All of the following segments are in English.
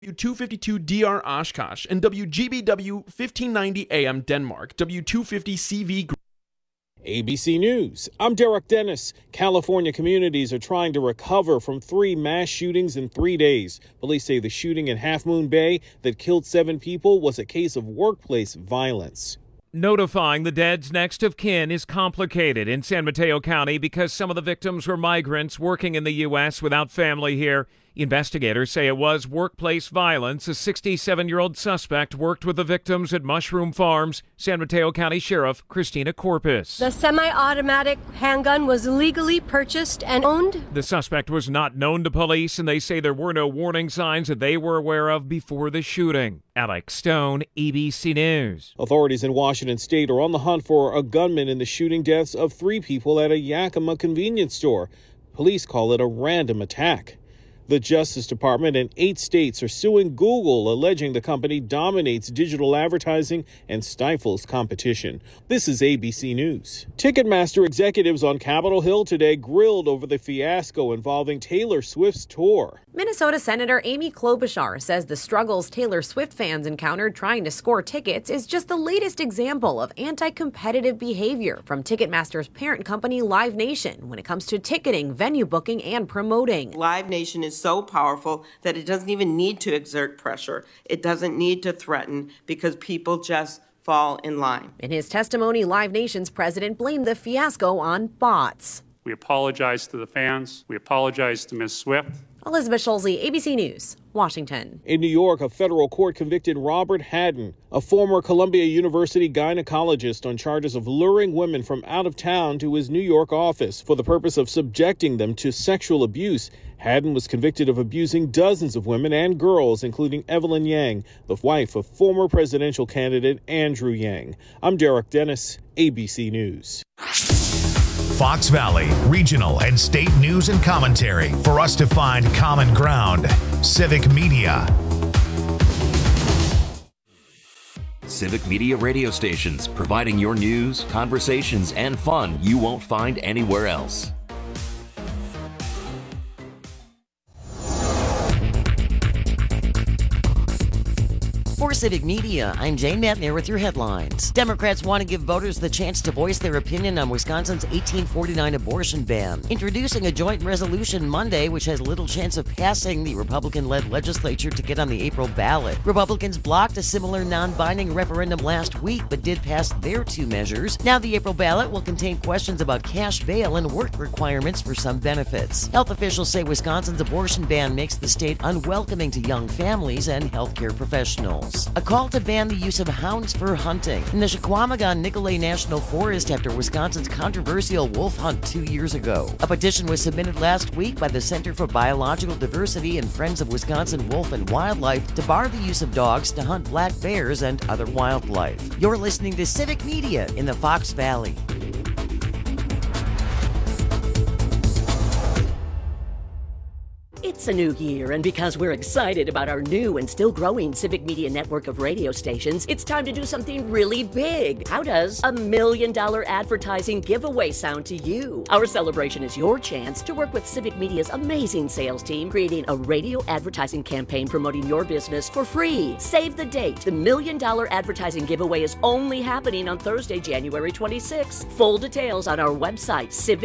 W252DR Oshkosh, and WGBW 1590 AM Denmark, W250CV. ABC News, I'm Derek Dennis. California communities are trying to recover from 3 mass shootings in 3 days. Police say the shooting in Half Moon Bay that killed 7 people was a case of workplace violence. Notifying the dead's next of kin is complicated in San Mateo County because some of the victims were migrants working in the U.S. without family here. Investigators say it was workplace violence. A 67-year-old suspect worked with the victims at Mushroom Farms. San Mateo County Sheriff Christina Corpus. The semi-automatic handgun was legally purchased and owned. The suspect was not known to police, and they say there were no warning signs that they were aware of before the shooting. Alex Stone, ABC News. Authorities in Washington state are on the hunt for a gunman in the shooting deaths of 3 people at a Yakima convenience store. Police call it a random attack. The Justice Department and 8 states are suing Google, alleging the company dominates digital advertising and stifles competition. This is ABC News. Ticketmaster executives on Capitol Hill today grilled over the fiasco involving Taylor Swift's tour. Minnesota Senator Amy Klobuchar says the struggles Taylor Swift fans encountered trying to score tickets is just the latest example of anti-competitive behavior from Ticketmaster's parent company Live Nation when it comes to ticketing, venue booking, and promoting. Live Nation is so powerful that it doesn't even need to exert pressure. It doesn't need to threaten because people just fall in line. In his testimony, Live Nation's president blamed the fiasco on bots. We apologize to the fans. We apologize to Ms. Swift. Elizabeth Schulze, ABC News, Washington. In New York, a federal court convicted Robert Haddon, a former Columbia University gynecologist, on charges of luring women from out of town to his New York office for the purpose of subjecting them to sexual abuse. Haddon was convicted of abusing dozens of women and girls, including Evelyn Yang, the wife of former presidential candidate Andrew Yang. I'm Derek Dennis, ABC News. Fox Valley, regional and state news and commentary for us to find common ground. Civic Media. Civic Media radio stations, providing your news, conversations, and fun you won't find anywhere else. For Civic Media, I'm Jane Matner with your headlines. Democrats want to give voters the chance to voice their opinion on Wisconsin's 1849 abortion ban, introducing a joint resolution Monday which has little chance of passing the Republican-led legislature to get on the April ballot. Republicans blocked a similar non-binding referendum last week but did pass their 2 measures. Now the April ballot will contain questions about cash bail and work requirements for some benefits. Health officials say Wisconsin's abortion ban makes the state unwelcoming to young families and healthcare professionals. A call to ban the use of hounds for hunting in the Chequamegon-Nicolet National Forest after Wisconsin's controversial wolf hunt 2 years ago. A petition was submitted last week by the Center for Biological Diversity and Friends of Wisconsin Wolf and Wildlife to bar the use of dogs to hunt black bears and other wildlife. You're listening to Civic Media in the Fox Valley. It's a new year, and because we're excited about our new and still growing Civic Media network of radio stations, it's time to do something really big. How does $1 million advertising giveaway sound to you? Our celebration is your chance to work with Civic Media's amazing sales team, creating a radio advertising campaign promoting your business for free. Save the date. The $1 million advertising giveaway is only happening on Thursday, January 26th. Full details on our website,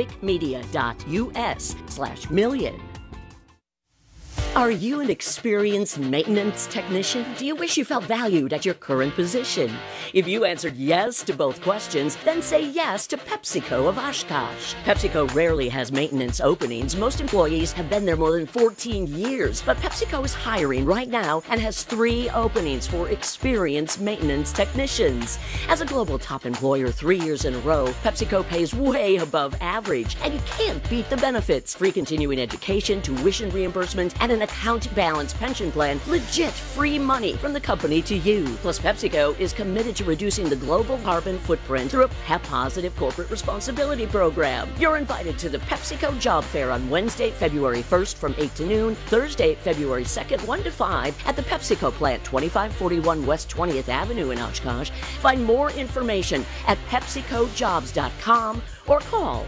civicmedia.us/million. Are you an experienced maintenance technician? Do you wish you felt valued at your current position? If you answered yes to both questions, then say yes to PepsiCo of Oshkosh. PepsiCo rarely has maintenance openings. Most employees have been there more than 14 years, but PepsiCo is hiring right now and has 3 openings for experienced maintenance technicians. As a global top employer 3 years in a row, PepsiCo pays way above average, and you can't beat the benefits. Free continuing education, tuition reimbursement, and an account balance pension plan, legit free money from the company to you. Plus, PepsiCo is committed to reducing the global carbon footprint through a PEP-positive corporate responsibility program. You're invited to the PepsiCo Job Fair on Wednesday, February 1st from 8 to noon, Thursday, February 2nd, 1 to 5 at the PepsiCo plant, 2541 West 20th Avenue in Oshkosh. Find more information at PepsiCoJobs.com or call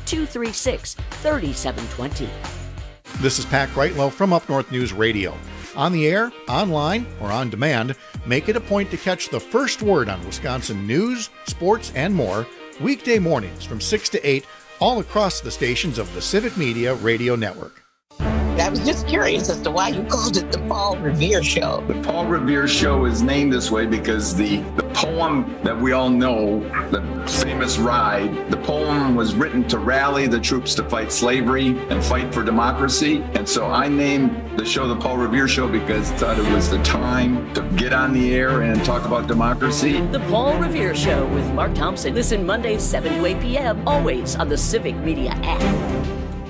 1-800-236-3720. This is Pat Greitlow from Up North News Radio. On the air, online, or on demand, make it a point to catch the first word on Wisconsin news, sports, and more weekday mornings from 6 to 8 all across the stations of the Civic Media Radio Network. I was just curious as to why you called it the Paul Revere Show. The Paul Revere Show is named this way because the poem that we all know, the famous Ride, the poem was written to rally the troops to fight slavery and fight for democracy. And so I named the show the Paul Revere Show because I thought it was the time to get on the air and talk about democracy. The Paul Revere Show with Mark Thompson. Listen Mondays 7 to 8 p.m. always on the Civic Media app.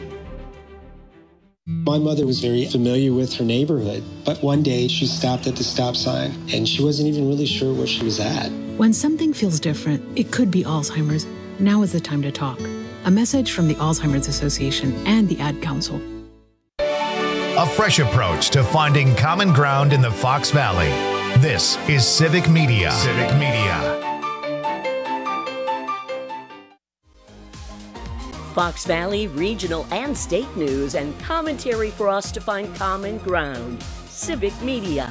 My mother was very familiar with her neighborhood, but one day she stopped at the stop sign and she wasn't even really sure where she was at. When something feels different, it could be Alzheimer's. Now is the time to talk. A message from the Alzheimer's Association and the Ad Council. A fresh approach to finding common ground in the Fox Valley. This is Civic Media. Civic Media. Fox Valley regional and state news and commentary for us to find common ground. Civic Media.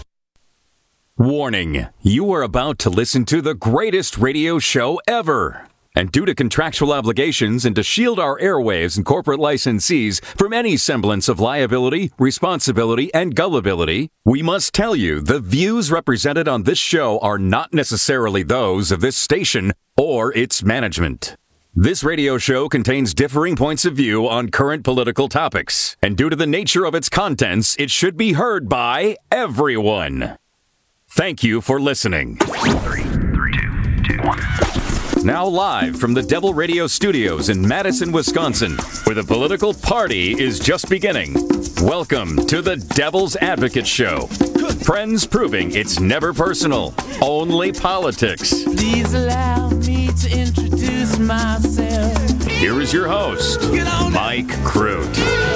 Warning, you are about to listen to the greatest radio show ever. And due to contractual obligations and to shield our airwaves and corporate licensees from any semblance of liability, responsibility, and gullibility, we must tell you the views represented on this show are not necessarily those of this station or its management. This radio show contains differing points of view on current political topics, and due to the nature of its contents, it should be heard by everyone. Thank you for listening. 3, 2, 1. Now live from the Devil Radio Studios in Madison, Wisconsin, where the political party is just beginning. Welcome to the Devil's Advocate Show. Friends proving it's never personal, only politics. Please allow me to introduce myself. Here is your host, Mike Crute.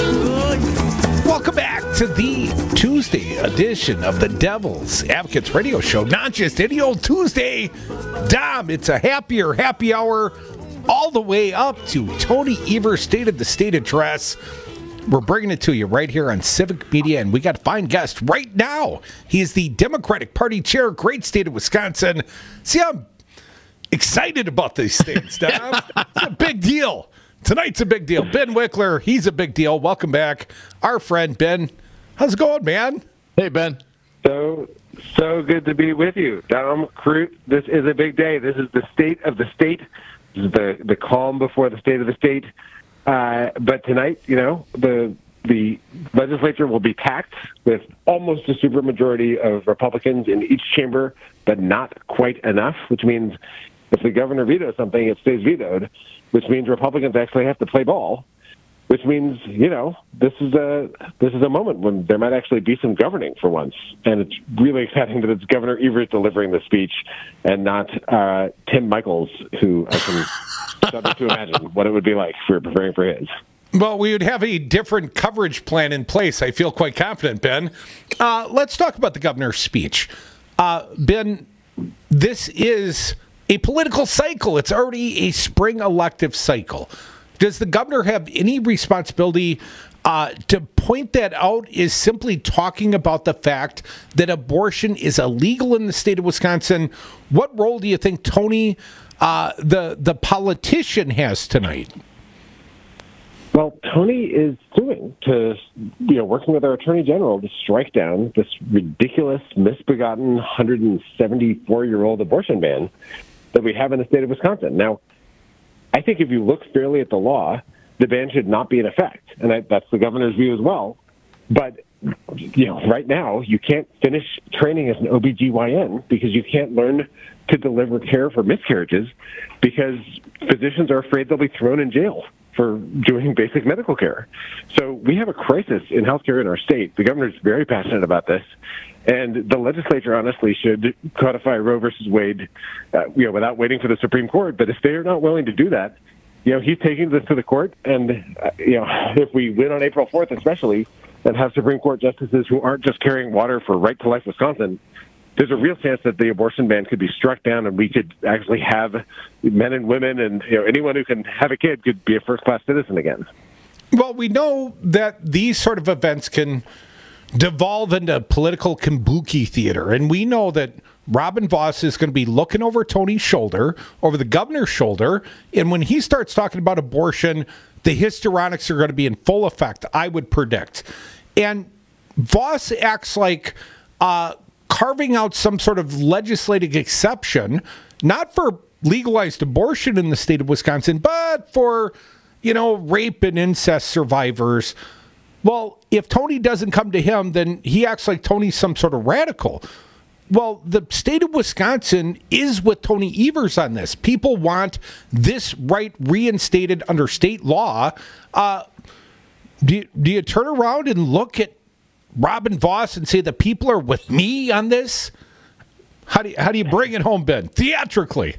Welcome back to the Tuesday edition of the Devil's Advocates Radio Show. Not just any old Tuesday, Dom. It's a happy hour all the way up to Tony Evers' State of the State address. We're bringing it to you right here on Civic Media, and we got a fine guest right now. He is the Democratic Party chair, great state of Wisconsin. See, I'm excited about these things, Dom. It's a big deal. Tonight's a big deal. Ben Wickler, he's a big deal. Welcome back. Our friend, Ben. How's it going, man? Hey, Ben. So good to be with you. Dom Crute, this is a big day. This is the state of the state. This is the calm before the state of the state. But tonight, the legislature will be packed with almost a supermajority of Republicans in each chamber, but not quite enough, which means if the governor vetoes something, it stays vetoed, which means Republicans actually have to play ball, which means, this is a moment when there might actually be some governing for once. And it's really exciting that it's Governor Evers delivering the speech and not Tim Michaels, who I can start to imagine what it would be like for preparing for his. Well, we would have a different coverage plan in place. I feel quite confident, Ben. Let's talk about the governor's speech. Ben, this is a political cycle. It's already a spring elective cycle. Does the governor have any responsibility to point that out? Is simply talking about the fact that abortion is illegal in the state of Wisconsin? What role do you think Tony, the politician, has tonight? Well, Tony is suing working with our attorney general to strike down this ridiculous, misbegotten 174-year-old abortion ban that we have in the state of Wisconsin. Now, I think if you look fairly at the law, the ban should not be in effect, and that's the governor's view as well. But right now, you can't finish training as an OBGYN because you can't learn to deliver care for miscarriages because physicians are afraid they'll be thrown in jail for doing basic medical care. So we have a crisis in healthcare in our state. The governor's very passionate about this, and the legislature honestly should codify Roe versus Wade, without waiting for the Supreme Court. But if they are not willing to do that, he's taking this to the court, and if we win on April 4th, especially, and have Supreme Court justices who aren't just carrying water for Right to Life Wisconsin, there's a real chance that the abortion ban could be struck down, and we could actually have men and women and anyone who can have a kid could be a first-class citizen again. Well, we know that these sort of events can devolve into political kabuki theater. And we know that Robin Vos is going to be looking over Tony's shoulder, over the governor's shoulder. And when he starts talking about abortion, the histrionics are going to be in full effect, I would predict. And Vos acts like carving out some sort of legislative exception, not for legalized abortion in the state of Wisconsin, but for, rape and incest survivors. Well, if Tony doesn't come to him, then he acts like Tony's some sort of radical. Well, the state of Wisconsin is with Tony Evers on this. People want this right reinstated under state law. Do you turn around and look at Robin Vos and say the people are with me on this? How do you bring it home, Ben, theatrically?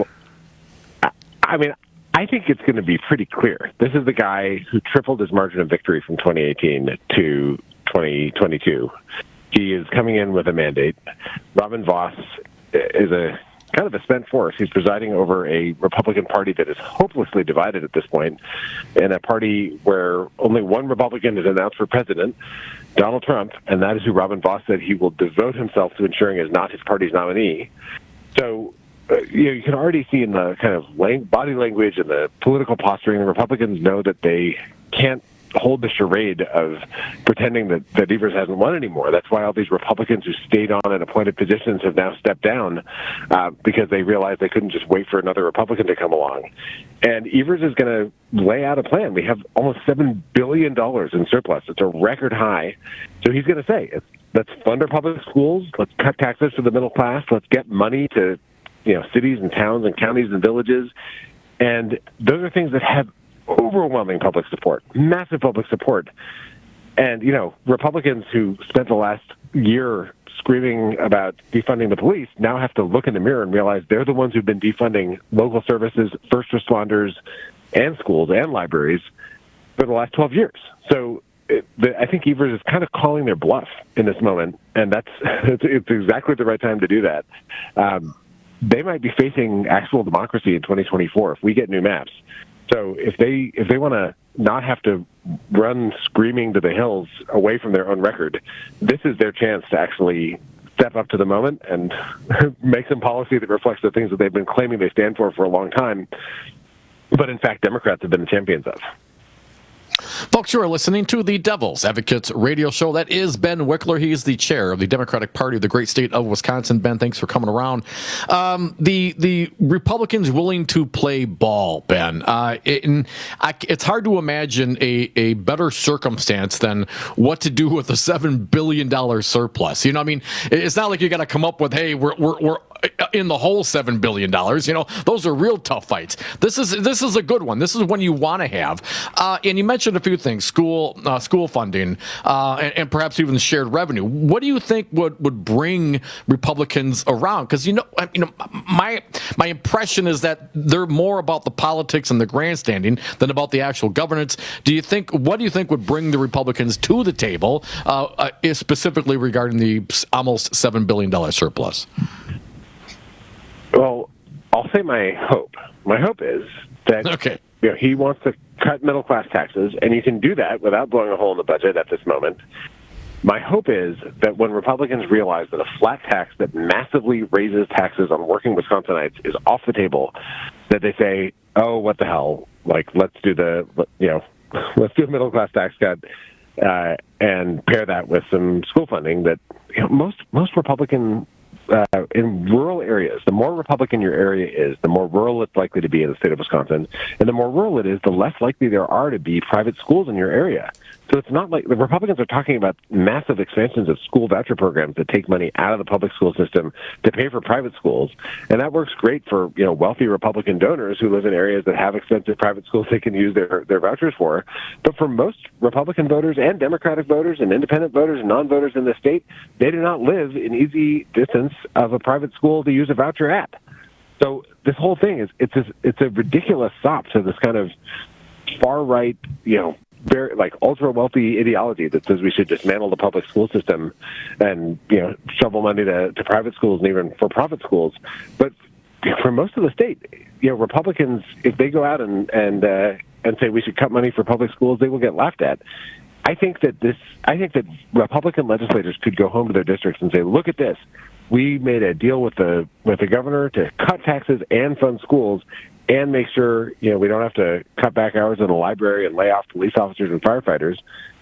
I mean, I think it's going to be pretty clear. This is the guy who tripled his margin of victory from 2018 to 2022. He is coming in with a mandate. Robin Vos is a kind of a spent force. He's presiding over a Republican Party that is hopelessly divided at this point, and a party where only one Republican is announced for president, Donald Trump, and that is who Robin Vos said he will devote himself to ensuring is not his party's nominee. So, you can already see in the kind of body language and the political posturing, the Republicans know that they can't hold the charade of pretending that Evers hasn't won anymore. That's why all these Republicans who stayed on in appointed positions have now stepped down because they realized they couldn't just wait for another Republican to come along. And Evers is going to lay out a plan. We have almost $7 billion in surplus. It's a record high. So he's going to say, let's fund our public schools. Let's cut taxes for the middle class. Let's get money to cities and towns and counties and villages. And those are things that have overwhelming public support, massive public support. And, Republicans who spent the last year screaming about defunding the police now have to look in the mirror and realize they're the ones who've been defunding local services, first responders, and schools and libraries for the last 12 years. So I think Evers is kind of calling their bluff in this moment, and it's exactly the right time to do that. They might be facing actual democracy in 2024 if we get new maps. So if they want to not have to run screaming to the hills away from their own record, this is their chance to actually step up to the moment and make some policy that reflects the things that they've been claiming they stand for a long time, but in fact Democrats have been the champions of. Folks, you are listening to the Devil's Advocates radio show. That is Ben Wickler. He is the chair of the Democratic Party of the great state of Wisconsin. Ben, thanks for coming around. The Republicans willing to play ball, Ben. It's hard to imagine a better circumstance than what to do with a $7 billion surplus. It's not like you got to come up with, hey, we're in the whole $7 billion. Those are real tough fights. This is a good one. This is one you want to have. And you mentioned a few things: school funding, and perhaps even shared revenue. What do you think would bring Republicans around? Because my impression is that they're more about the politics and the grandstanding than about the actual governance. What do you think would bring the Republicans to the table, specifically regarding the almost $7 billion surplus? Well, I'll say my hope. My hope is that he wants to cut middle-class taxes, and you can do that without blowing a hole in the budget at this moment. My hope is that when Republicans realize that a flat tax that massively raises taxes on working Wisconsinites is off the table, that they say, oh, what the hell, let's do a middle-class tax cut and pair that with some school funding that most Republican in rural areas, the more Republican your area is, the more rural it's likely to be in the state of Wisconsin. And the more rural it is, the less likely there are to be private schools in your area. So it's not like the Republicans are talking about massive expansions of school voucher programs that take money out of the public school system to pay for private schools. And that works great for, wealthy Republican donors who live in areas that have expensive private schools they can use their vouchers for. But for most Republican voters and Democratic voters and independent voters and non-voters in the state, they do not live in easy distance of a private school to use a voucher at. So this whole thing it's a ridiculous sop to this kind of far right, very ultra wealthy ideology that says we should dismantle the public school system and shovel money to private schools and even for profit schools. But for most of the state, Republicans, if they go out and say we should cut money for public schools, they will get laughed at. I think that Republican legislators could go home to their districts and say, look at this. We made a deal with the governor to cut taxes and fund schools and make sure, we don't have to cut back hours in the library and lay off police officers and firefighters.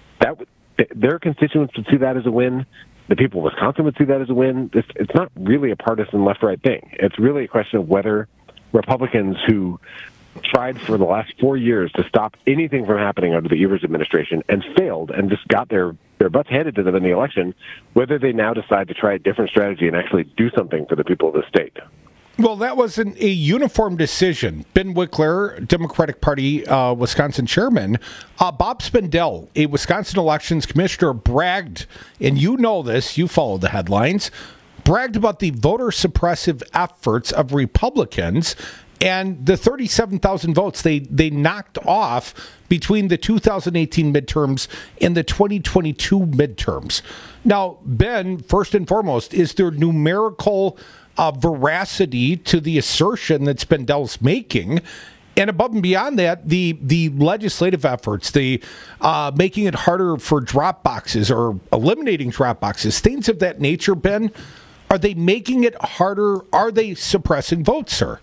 Their constituents would see that as a win. The people of Wisconsin would see that as a win. It's not really a partisan left-right thing. It's really a question of whether Republicans who tried for the last 4 years to stop anything from happening under the Evers administration and failed and just got their butts handed to them in the election, whether they now decide to try a different strategy and actually do something for the people of the state. Well, that wasn't a uniform decision. Ben Wickler, Democratic Party Wisconsin chairman, Bob Spindell, a Wisconsin elections commissioner, bragged, and you know this, you follow the headlines, bragged about the voter suppressive efforts of Republicans and the 37,000 votes they knocked off between the 2018 midterms and the 2022 midterms. Now, Ben, first and foremost, is there numerical veracity to the assertion that Spindell's making? And above and beyond that, the legislative efforts, the making it harder for drop boxes or eliminating drop boxes, things of that nature, Ben, are they making it harder? Are they suppressing votes, sir?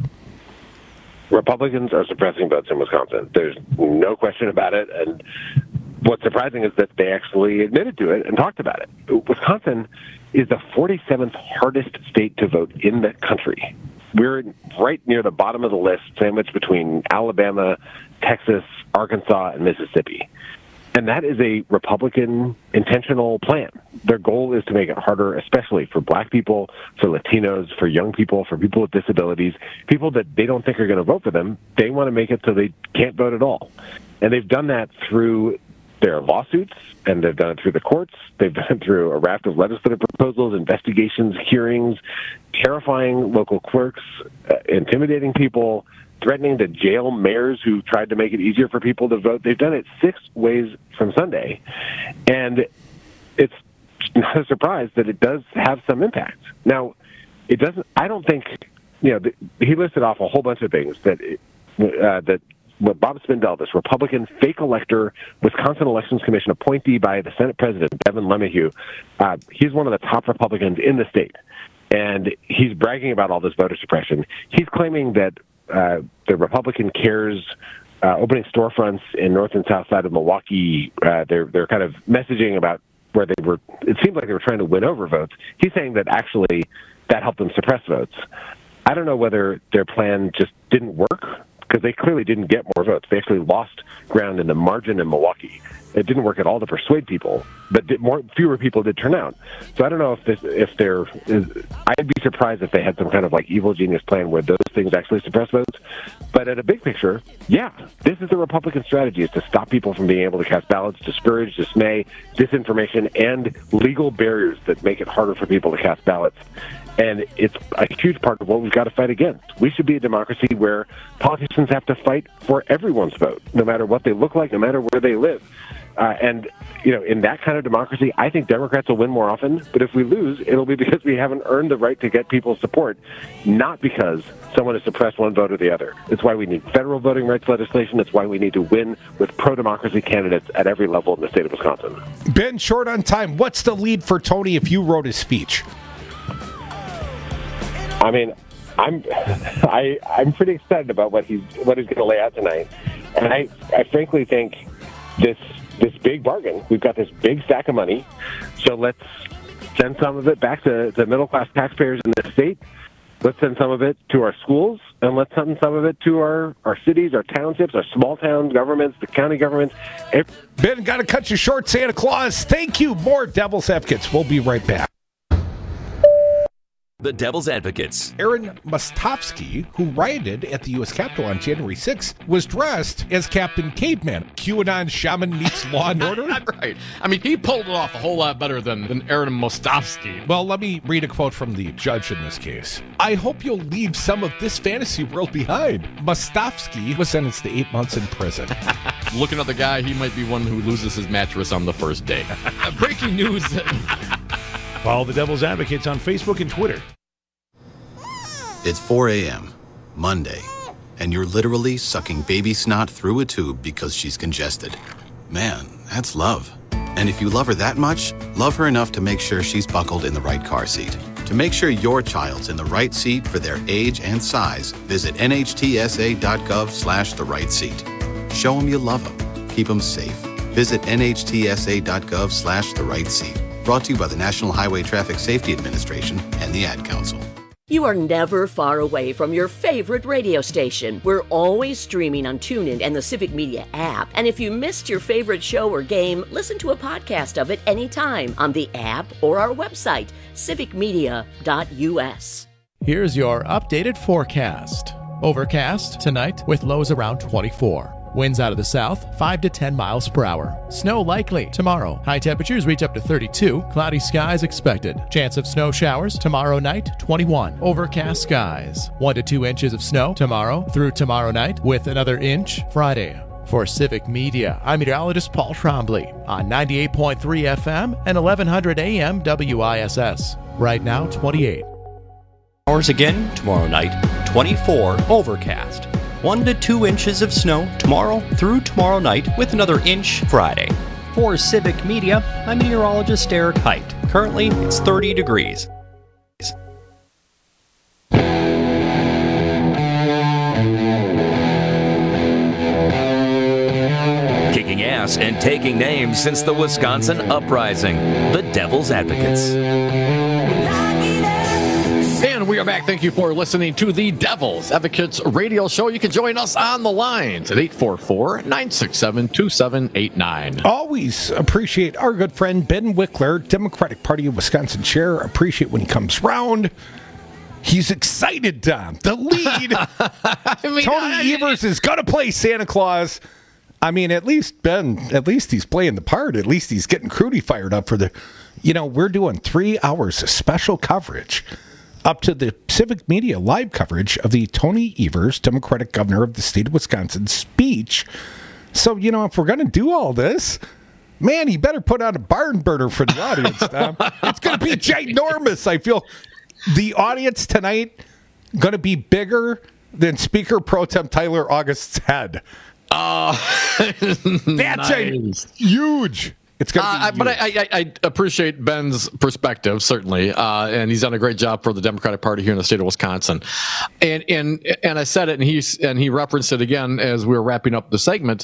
Republicans are suppressing votes in Wisconsin. There's no question about it. And what's surprising is that they actually admitted to it and talked about it. Wisconsin is the 47th hardest state to vote in the country. We're right near the bottom of the list, sandwiched between Alabama, Texas, Arkansas, and Mississippi. And that is a Republican intentional plan. Their goal is to make it harder, especially for black people, for Latinos, for young people, for people with disabilities, people that they don't think are going to vote for them. They want to make it so they can't vote at all. And they've done that through their lawsuits, and they've done it through the courts. They've done it through a raft of legislative proposals, investigations, hearings, terrifying local clerks, intimidating people, threatening to jail mayors who tried to make it easier for people to vote. They've done it 6 ways from Sunday. And it's not a surprise that it does have some impact. Now, it doesn't, I don't think, he listed off a whole bunch of things that what Bob Spindell, this Republican fake elector, Wisconsin Elections Commission appointee by the Senate President, Devin LeMahieu, he's one of the top Republicans in the state. And he's bragging about all this voter suppression. He's claiming that the Republican Cares opening storefronts in north and south side of Milwaukee, they're kind of messaging about where they were, it seemed like they were trying to win over votes. He's saying that actually that helped them suppress votes. I don't know whether their plan just didn't work, because they clearly didn't get more votes. They actually lost ground in the margin in Milwaukee. It didn't work at all to persuade people, but fewer people did turn out. So I don't know I'd be surprised if they had some kind of evil genius plan where those things actually suppress votes. But at a big picture, yeah, this is the Republican strategy, is to stop people from being able to cast ballots, discourage, dismay, disinformation, and legal barriers that make it harder for people to cast ballots. And it's a huge part of what we've got to fight against. We should be a democracy where politicians have to fight for everyone's vote, no matter what they look like, no matter where they live. And in that kind of democracy, I think Democrats will win more often. But if we lose, it'll be because we haven't earned the right to get people's support, not because someone has suppressed one vote or the other. It's why we need federal voting rights legislation. It's why we need to win with pro-democracy candidates at every level in the state of Wisconsin. Ben, short on time, what's the lead for Tony if you wrote his speech? I mean, I'm pretty excited about what he's going to lay out tonight, and I frankly think this big bargain. We've got this big stack of money, so let's send some of it back to middle class taxpayers in the state. Let's send some of it to our schools, and let's send some of it to our cities, our townships, our small town governments, the county governments. Ben, got to cut you short, Santa Claus. Thank you. More Devil's Advocates. We'll be right back. The Devil's Advocates. Aaron Mostovsky, who rioted at the U.S. Capitol on January 6th, was dressed as Captain Caveman. QAnon shaman meets Law and Order? Right. I mean, he pulled it off a whole lot better than Aaron Mostovsky. Well, let me read a quote from the judge in this case. I hope you'll leave some of this fantasy world behind. Mostovsky was sentenced to 8 months in prison. Looking at the guy, he might be one who loses his mattress on the first day. Breaking news. Follow the Devil's Advocates on Facebook and Twitter. It's 4 a.m., Monday, and you're literally sucking baby snot through a tube because she's congested. Man, that's love. And if you love her that much, love her enough to make sure she's buckled in the right car seat. To make sure your child's in the right seat for their age and size, visit nhtsa.gov/the right seat. Show them you love them. Keep them safe. Visit nhtsa.gov/the right seat. Brought to you by the National Highway Traffic Safety Administration and the Ad Council. You are never far away from your favorite radio station. We're always streaming on TuneIn and the Civic Media app. And if you missed your favorite show or game, listen to a podcast of it anytime on the app or our website, civicmedia.us. Here's your updated forecast. Overcast tonight with lows around 24. Winds out of the south, 5 to 10 miles per hour. Snow likely tomorrow. High temperatures reach up to 32. Cloudy skies expected. Chance of snow showers tomorrow night, 21. Overcast skies. 1 to 2 inches of snow tomorrow through tomorrow night with another inch Friday. For Civic Media, I'm meteorologist Paul Trombley on 98.3 FM and 1100 AM WISS. Right now, 28. Hours again tomorrow night, 24 overcast. 1 to 2 inches of snow tomorrow through tomorrow night with another inch Friday. For Civic Media, I'm meteorologist Eric Height. Currently, it's 30 degrees. Kicking ass and taking names since the Wisconsin Uprising, the Devil's Advocates. And we are back. Thank you for listening to the Devil's Advocates radio show. You can join us on the lines at 844-967-2789. Always appreciate our good friend Ben Wickler, Democratic Party of Wisconsin chair. Appreciate when he comes round. He's excited, Tom. The lead. Tony Evers is going to play Santa Claus. I mean, at least he's playing the part. At least he's getting Crudy fired up for the, we're doing 3 hours of special coverage up to the Civic Media live coverage of the Tony Evers, Democratic governor of the state of Wisconsin, speech. So, if we're going to do all this, man, he better put out a barn burner for the audience, Tom. It's going to be ginormous. I feel the audience tonight going to be bigger than Speaker Pro Tem Tyler August's head. That's nice. Huge. It's gonna be but I appreciate Ben's perspective, certainly, and he's done a great job for the Democratic Party here in the state of Wisconsin. And I said it, and he referenced it again as we were wrapping up the segment.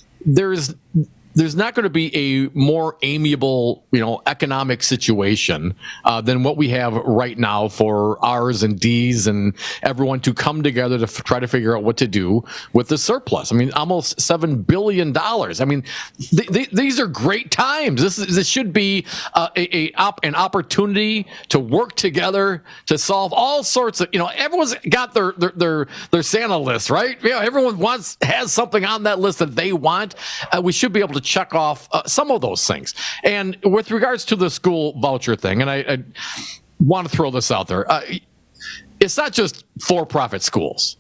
There's not going to be a more amiable, economic situation than what we have right now for R's and D's and everyone to come together to try to figure out what to do with the surplus. I mean, almost $7 billion. I mean, these are great times. This should be an opportunity to work together to solve all sorts of, everyone's got their Santa list, right? Everyone has something on that list that they want. We should be able to check off some of those things. And with regards to the school voucher thing, and I want to throw this out there, it's not just for-profit schools.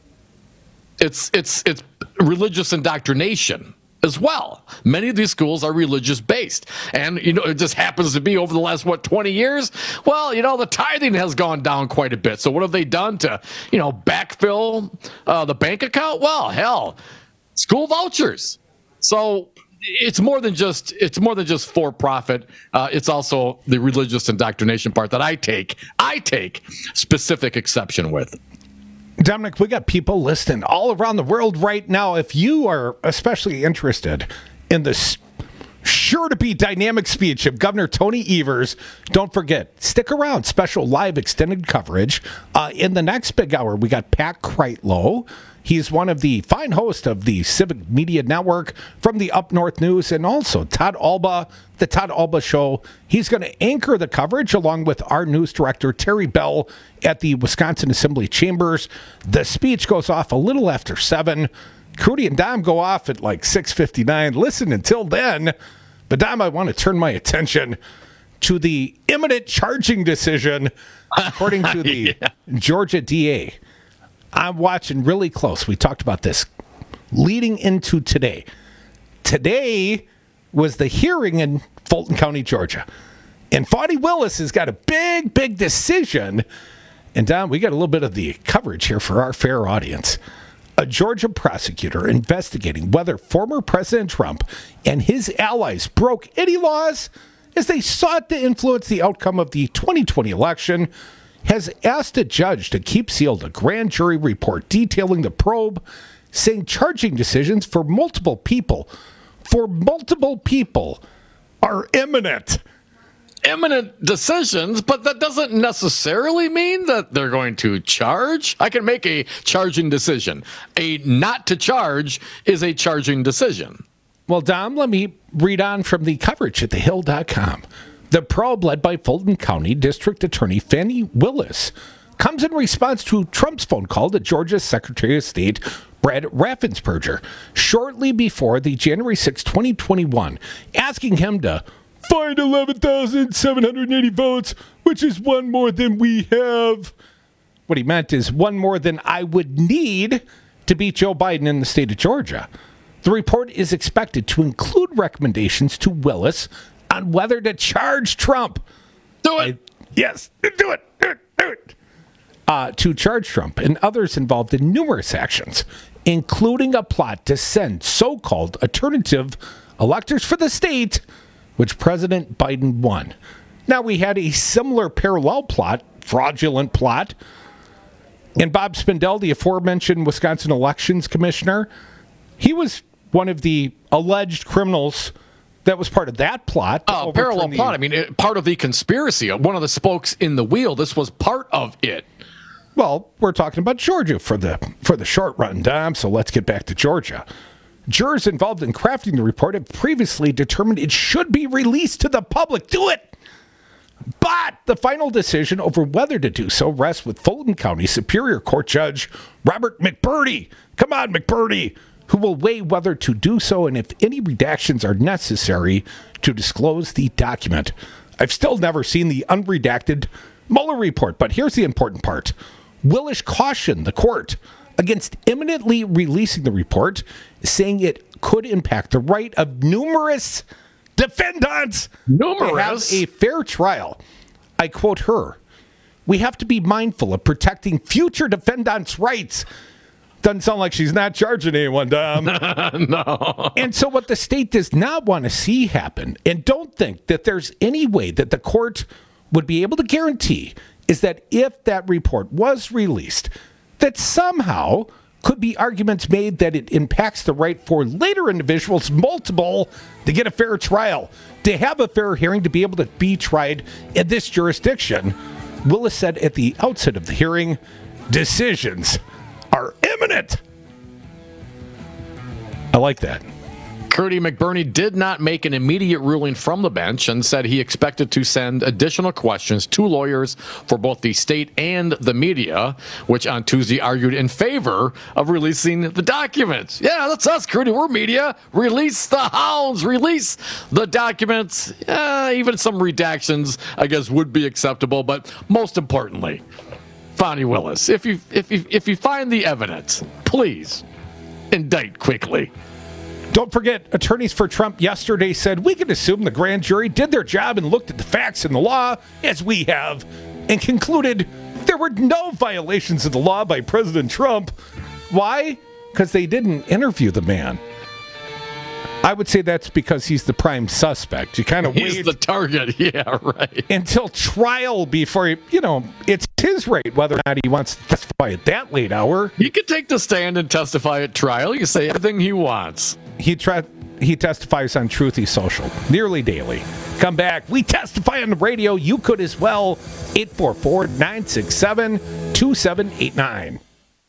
It's religious indoctrination as well. Many of these schools are religious based. And, it just happens to be over the last, 20 years? Well, the tithing has gone down quite a bit. So what have they done to, backfill the bank account? Well, hell, school vouchers. So it's more than just for profit. It's also the religious indoctrination part that I take specific exception with. Dominic, we got people listening all around the world right now. If you are especially interested in this sure-to-be dynamic speech of Governor Tony Evers, don't forget, stick around. Special live extended coverage. In the next big hour, we got Pat Kreitlow. He's one of the fine hosts of the Civic Media Network from the Up North News, and also Todd Alba, the Todd Alba Show. He's going to anchor the coverage along with our news director, Terry Bell, at the Wisconsin Assembly Chambers. The speech goes off a little after 7. Crudy and Dom go off at like 6:59. Listen until then. But Dom, I want to turn my attention to the imminent charging decision, according to the Georgia DA. I'm watching really close. We talked about this leading into today. Today was the hearing in Fulton County, Georgia. And Faudy Willis has got a big, big decision. And Don, we got a little bit of the coverage here for our fair audience. a Georgia prosecutor investigating whether former President Trump and his allies broke any laws as they sought to influence the outcome of the 2020 election, has asked a judge to keep sealed a grand jury report detailing the probe, saying charging decisions for multiple people are imminent. Imminent decisions, but that doesn't necessarily mean that they're going to charge. I can make a charging decision. A not to charge is a charging decision. Well, Dom, let me read on from the coverage at thehill.com. The probe, led by Fulton County District Attorney Fani Willis, comes in response to Trump's phone call to Georgia's Secretary of State, Brad Raffensperger, shortly before the January 6, 2021, asking him to find 11,780 votes, which is one more than we have. What he meant is one more than I would need to beat Joe Biden in the state of Georgia. The report is expected to include recommendations to Willis on whether to charge Trump. Do it. Yes, do it. To charge Trump and others involved in numerous actions, including a plot to send so-called alternative electors for the state, which President Biden won. Now, we had a similar parallel plot, fraudulent plot, and Bob Spindell, the aforementioned Wisconsin elections commissioner, he was one of the alleged criminals that was part of that plot. Oh, parallel plot. I mean, part of the conspiracy. One of the spokes in the wheel. This was part of it. Well, we're talking about Georgia for the short run, Dom, so let's get back to Georgia. Jurors involved in crafting the report have previously determined it should be released to the public. Do it! But the final decision over whether to do so rests with Fulton County Superior Court Judge Robert McBurney. Come on, McBurney! Who will weigh whether to do so and if any redactions are necessary to disclose the document. I've still never seen the unredacted Mueller report, but here's the important part. Willis cautioned the court against imminently releasing the report, saying it could impact the right of numerous defendants to have a fair trial. I quote her, "We have to be mindful of protecting future defendants' rights." Doesn't sound like she's not charging anyone, Dom. No. And so what the state does not want to see happen, and don't think that there's any way that the court would be able to guarantee, is that if that report was released, that somehow could be arguments made that it impacts the right for later individuals, multiple, to get a fair trial, to have a fair hearing, to be able to be tried in this jurisdiction. Willis said at the outset of the hearing, decisions are imminent. I like that. Curdy McBurney did not make an immediate ruling from the bench and said he expected to send additional questions to lawyers for both the state and the media, which on Tuesday argued in favor of releasing the documents. Yeah, that's us, Curdy. We're media. Release the hounds. Release the documents. Even some redactions, I guess, would be acceptable. But most importantly, Fani Willis, if you find the evidence, please indict quickly. Don't forget, attorneys for Trump yesterday said we can assume the grand jury did their job and looked at the facts and the law, as we have, and concluded there were no violations of the law by President Trump. Why? Because they didn't interview the man. I would say that's because he's the prime suspect. You kind of wait. He's the target. Yeah, right. Until trial before, it's his right whether or not he wants to testify at that late hour. He could take the stand and testify at trial. You say everything he wants. He testifies on Truthy Social nearly daily. Come back. We testify on the radio. You could as well. 844-967-2789.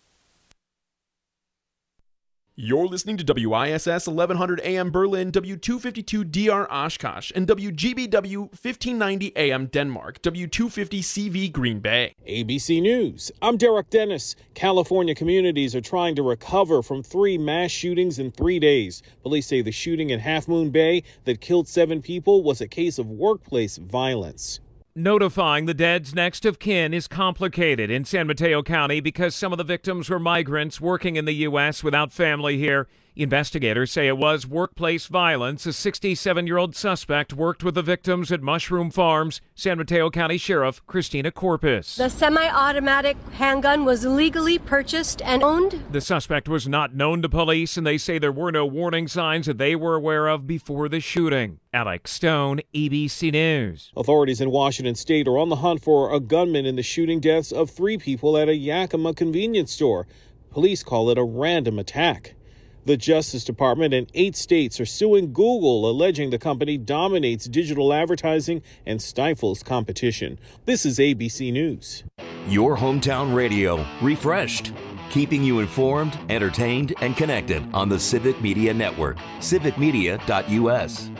You're listening to WISS 1100 AM Berlin, W252 DR Oshkosh, and WGBW 1590 AM Denmark, W250 CV Green Bay. ABC News, I'm Derek Dennis. California communities are trying to recover from 3 mass shootings in 3 days. Police say the shooting in Half Moon Bay that killed 7 people was a case of workplace violence. Notifying the dead's next of kin is complicated in San Mateo County because some of the victims were migrants working in the U.S. without family here. Investigators say it was workplace violence. A 67-year-old suspect worked with the victims at Mushroom Farms. San Mateo County Sheriff Christina Corpus. The semi-automatic handgun was legally purchased and owned. The suspect was not known to police, and they say there were no warning signs that they were aware of before the shooting. Alex Stone, ABC News. Authorities in Washington state are on the hunt for a gunman in the shooting deaths of 3 people at a Yakima convenience store. Police call it a random attack. The Justice Department and 8 states are suing Google, alleging the company dominates digital advertising and stifles competition. This is ABC News. Your hometown radio, refreshed. Keeping you informed, entertained, and connected on the Civic Media Network. civicmedia.us.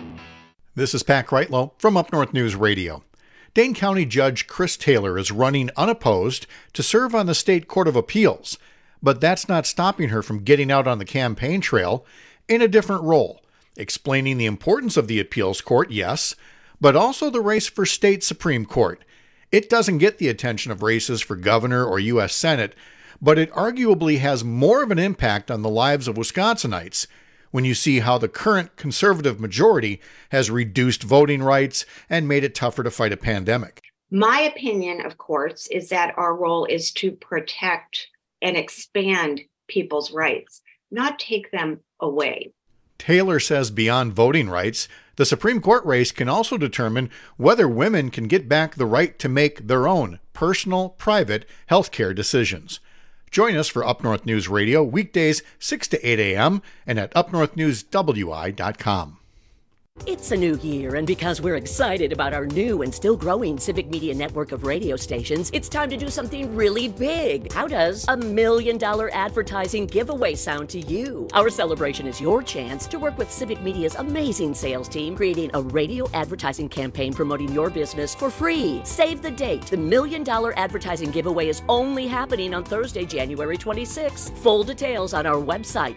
This is Pat Kreitlow from Up North News Radio. Dane County Judge Chris Taylor is running unopposed to serve on the State Court of Appeals, but that's not stopping her from getting out on the campaign trail in a different role, explaining the importance of the appeals court, yes, but also the race for state Supreme Court. It doesn't get the attention of races for governor or U.S. Senate, but it arguably has more of an impact on the lives of Wisconsinites when you see how the current conservative majority has reduced voting rights and made it tougher to fight a pandemic. My opinion, of course, is that our role is to protect and expand people's rights, not take them away. Taylor says beyond voting rights, the Supreme Court race can also determine whether women can get back the right to make their own personal, private health care decisions. Join us for Up North News Radio weekdays 6 to 8 a.m. and at upnorthnewswi.com. It's a new year, and because we're excited about our new and still growing Civic Media network of radio stations, it's time to do something really big. How does a $1 million advertising giveaway sound to you? Our celebration is your chance to work with Civic Media's amazing sales team, creating a radio advertising campaign promoting your business for free. Save the date. The $1 million advertising giveaway is only happening on Thursday, January 26th. Full details on our website,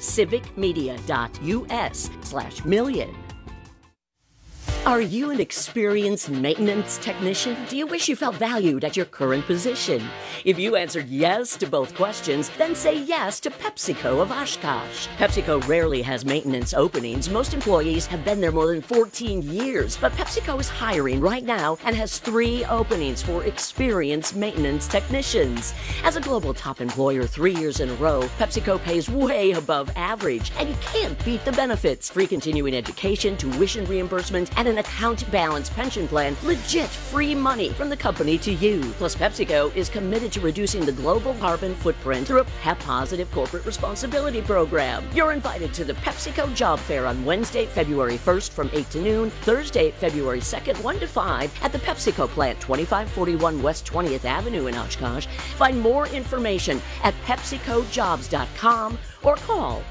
civicmedia.us/million. Are you an experienced maintenance technician? Do you wish you felt valued at your current position? If you answered yes to both questions, then say yes to PepsiCo of Oshkosh. PepsiCo rarely has maintenance openings. Most employees have been there more than 14 years, but PepsiCo is hiring right now and has 3 openings for experienced maintenance technicians. As a global top employer 3 years in a row, PepsiCo pays way above average, and you can't beat the benefits. Free continuing education, tuition reimbursement, and an account balance pension plan, legit free money from the company to you. Plus, PepsiCo is committed to reducing the global carbon footprint through a PEP-positive corporate responsibility program. You're invited to the PepsiCo Job Fair on Wednesday, February 1st from 8 to noon, Thursday, February 2nd, 1 to 5 at the PepsiCo plant, 2541 West 20th Avenue in Oshkosh. Find more information at PepsiCoJobs.com or call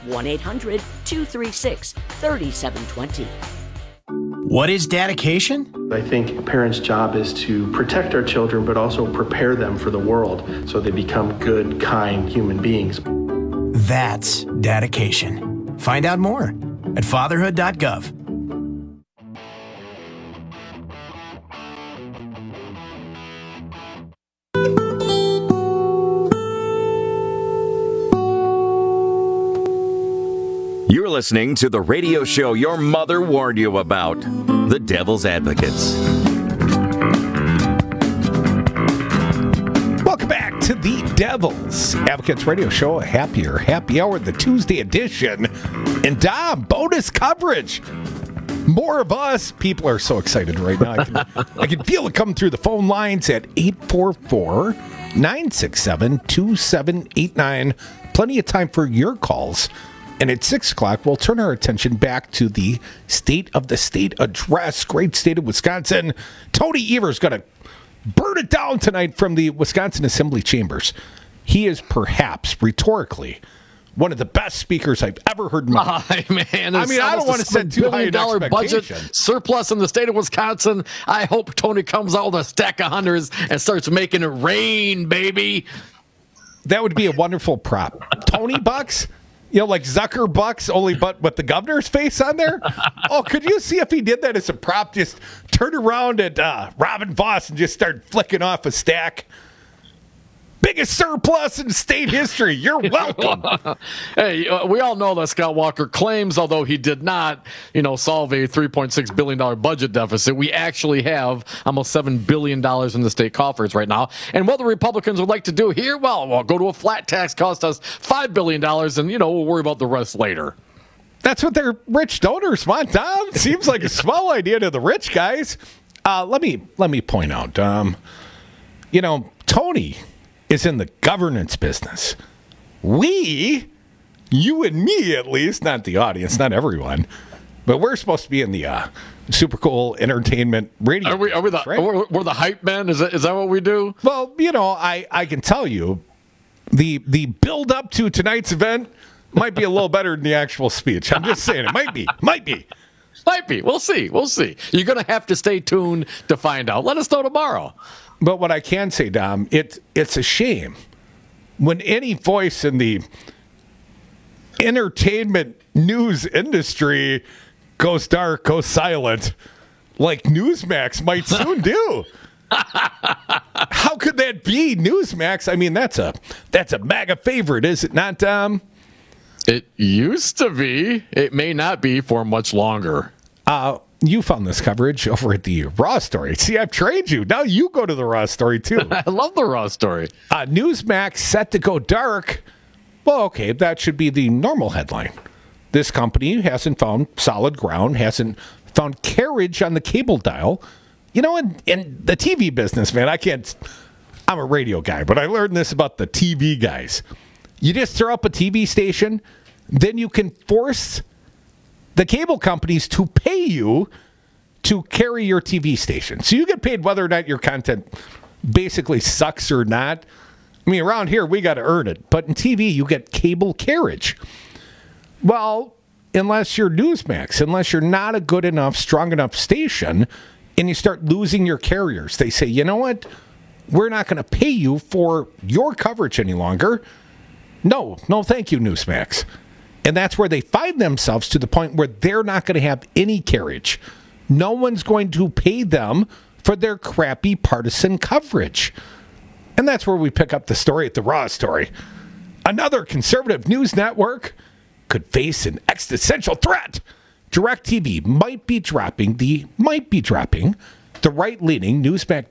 1-800-236-3720. What is dedication? I think a parent's job is to protect our children, but also prepare them for the world so they become good, kind human beings. That's dedication. Find out more at fatherhood.gov. You're listening to the radio show your mother warned you about, The Devil's Advocates. Welcome back to the Devil's Advocates radio show, a happier happy hour, the Tuesday edition. And Dom, bonus coverage. More of us. People are so excited right now. I can feel it coming through the phone lines at 844-967-2789. Plenty of time for your calls. And at 6 o'clock, we'll turn our attention back to the State of the State address. Great state of Wisconsin. Tony Evers going to burn it down tonight from the Wisconsin Assembly Chambers. He is perhaps, rhetorically, one of the best speakers I've ever heard in my life. Man, I mean, I don't want to set too high an expectation. Budget surplus in the state of Wisconsin. I hope Tony comes out with a stack of hundreds and starts making it rain, baby. That would be a wonderful prop. Tony bucks? You know, like Zucker bucks, only but with the governor's face on there? Oh, could you see if he did that as a prop? Just turn around at Robin Voss and just start flicking off a stack. Biggest surplus in state history. You're welcome. Hey, we all know that Scott Walker claims, although he did not, solve a $3.6 billion budget deficit, we actually have almost $7 billion in the state coffers right now. And what the Republicans would like to do here, well, we'll go to a flat tax, cost us $5 billion, and, we'll worry about the rest later. That's what their rich donors want, Tom. Seems like a small idea to the rich guys. Let me point out, Tony is in the governance business. We, you and me at least, not the audience, not everyone, but we're supposed to be in the super cool entertainment radio. Are we right? We're the hype men? Is that what we do? Well, I can tell you the build up to tonight's event might be a little better than the actual speech. I'm just saying it might be. Might be. We'll see. You're going to have to stay tuned to find out. Let us know tomorrow. But what I can say, Dom, it's a shame when any voice in the entertainment news industry goes dark, goes silent, like Newsmax might soon do. How could that be, Newsmax? I mean, that's a MAGA favorite, is it not, Dom? It used to be. It may not be for much longer. You found this coverage over at the Raw Story. See, I've trained you. Now you go to the Raw Story, too. I love the Raw Story. Newsmax set to go dark. Well, okay, that should be the normal headline. This company hasn't found solid ground, hasn't found carriage on the cable dial. In the TV business, man, I'm a radio guy, but I learned this about the TV guys. You just throw up a TV station, then you can force the cable companies to pay you to carry your TV station. So you get paid whether or not your content basically sucks or not. I mean, around here, we got to earn it. But in TV, you get cable carriage. Well, unless you're Newsmax, unless you're not a good enough, strong enough station, and you start losing your carriers, they say, you know what? We're not going to pay you for your coverage any longer. No, thank you, Newsmax. And that's where they find themselves to the point where they're not going to have any carriage. No one's going to pay them for their crappy partisan coverage. And that's where we pick up the story at the Raw Story. Another conservative news network could face an existential threat. DirecTV might be dropping the right-leaning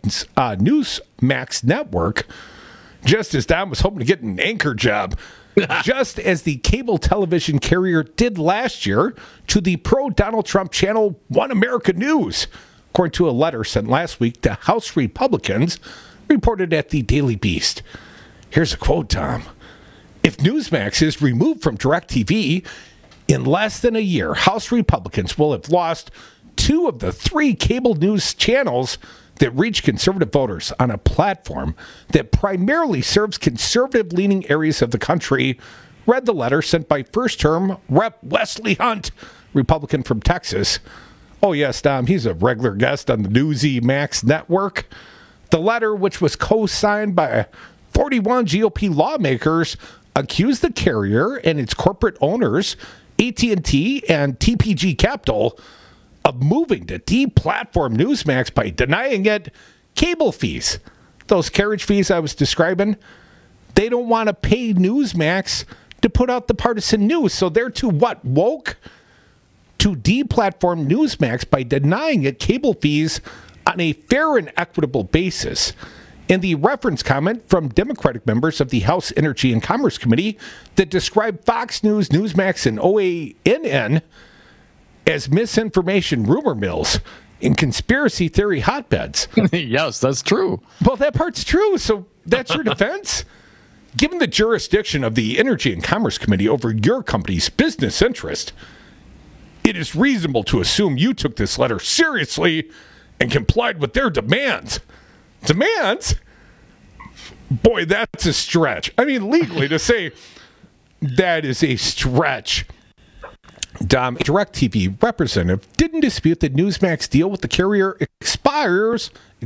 Newsmax network, just as Don was hoping to get an anchor job. Just as the cable television carrier did last year to the pro-Donald Trump channel One America News, according to a letter sent last week to House Republicans, reported at the Daily Beast. Here's a quote, Tom. If Newsmax is removed from DirecTV, in less than a year, House Republicans will have lost 2 of the 3 cable news channels that reach conservative voters on a platform that primarily serves conservative-leaning areas of the country, read the letter sent by first-term Rep. Wesley Hunt, Republican from Texas. Oh, yes, Dom, he's a regular guest on the Newsmax network. The letter, which was co-signed by 41 GOP lawmakers, accused the carrier and its corporate owners, AT&T and TPG Capital, of moving to deplatform Newsmax by denying it cable fees. Those carriage fees I was describing, they don't want to pay Newsmax to put out the partisan news. So they're too woke? To deplatform Newsmax by denying it cable fees on a fair and equitable basis. In the reference comment from Democratic members of the House Energy and Commerce Committee that described Fox News, Newsmax, and OANN as misinformation rumor mills and conspiracy theory hotbeds. Yes, that's true. Well, that part's true, so that's your defense? Given the jurisdiction of the Energy and Commerce Committee over your company's business interest, it is reasonable to assume you took this letter seriously and complied with their demands. Demands? Boy, that's a stretch. I mean, legally to say that is a stretch. Dom, a DirecTV representative didn't dispute that Newsmax deal with the carrier expires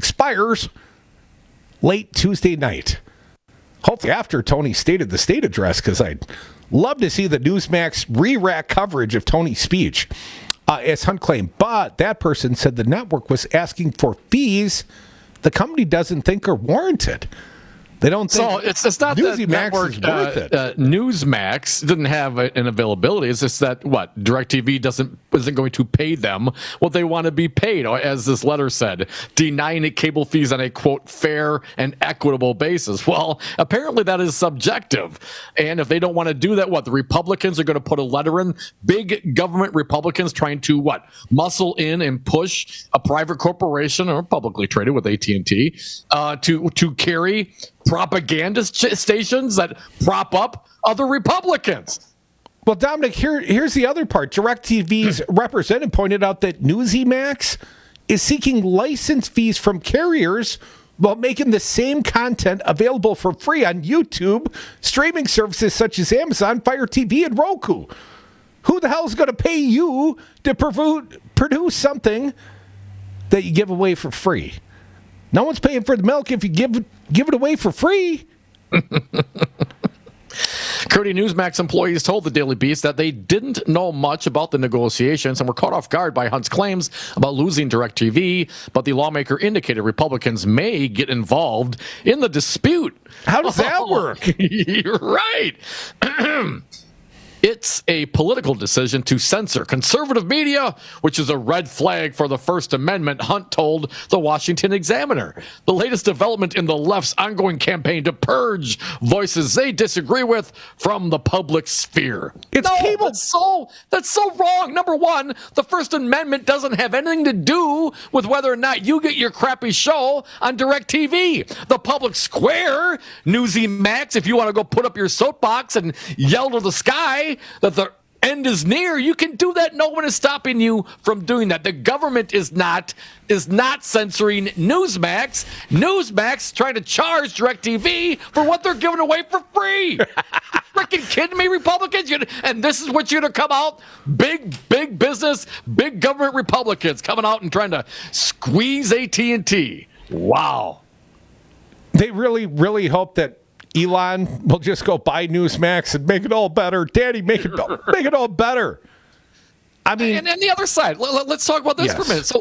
late Tuesday night. Hopefully after Tony stated the state address, because I'd love to see the Newsmax re-rack coverage of Tony's speech. As Hunt claimed, but that person said the network was asking for fees the company doesn't think are warranted. They don't think so. It's not that network Newsmax didn't have an availability. It's just that DirecTV isn't going to pay them what they want to be paid, or as this letter said, denying it cable fees on a quote fair and equitable basis. Well, apparently that is subjective, and if they don't want to do that, the Republicans are going to put a letter in. Big government Republicans trying to muscle in and push a private corporation or publicly traded with AT&T to carry propaganda stations that prop up other Republicans. Well, Dominic, here's the other part. DirecTV's representative pointed out that Newsmax is seeking license fees from carriers while making the same content available for free on YouTube, streaming services such as Amazon, Fire TV, and Roku. Who the hell is going to pay you to produce something that you give away for free? No one's paying for the milk if you give it away for free. Curdy Newsmax employees told the Daily Beast that they didn't know much about the negotiations and were caught off guard by Hunt's claims about losing DirecTV, but the lawmaker indicated Republicans may get involved in the dispute. How does that work? You're right. It's a political decision to censor conservative media, which is a red flag for the First Amendment, Hunt told the Washington Examiner. The latest development in the left's ongoing campaign to purge voices they disagree with from the public sphere. That's so wrong. Number one, the First Amendment doesn't have anything to do with whether or not you get your crappy show on DirecTV. The public square, Newsmax, if you want to go put up your soapbox and yell to the sky that the end is near, you can do that. No one is stopping you from doing that. The government is not censoring Newsmax. Newsmax trying to charge DirecTV for what they're giving away for free. Freaking kidding me, Republicans? And this is what you're going to come out? Big business, big government Republicans coming out and trying to squeeze AT&T. Wow. They really, really hope that Elon will just go buy Newsmax and make it all better. Daddy, make it all better. I mean, and the other side. Let's talk about this for a minute. So,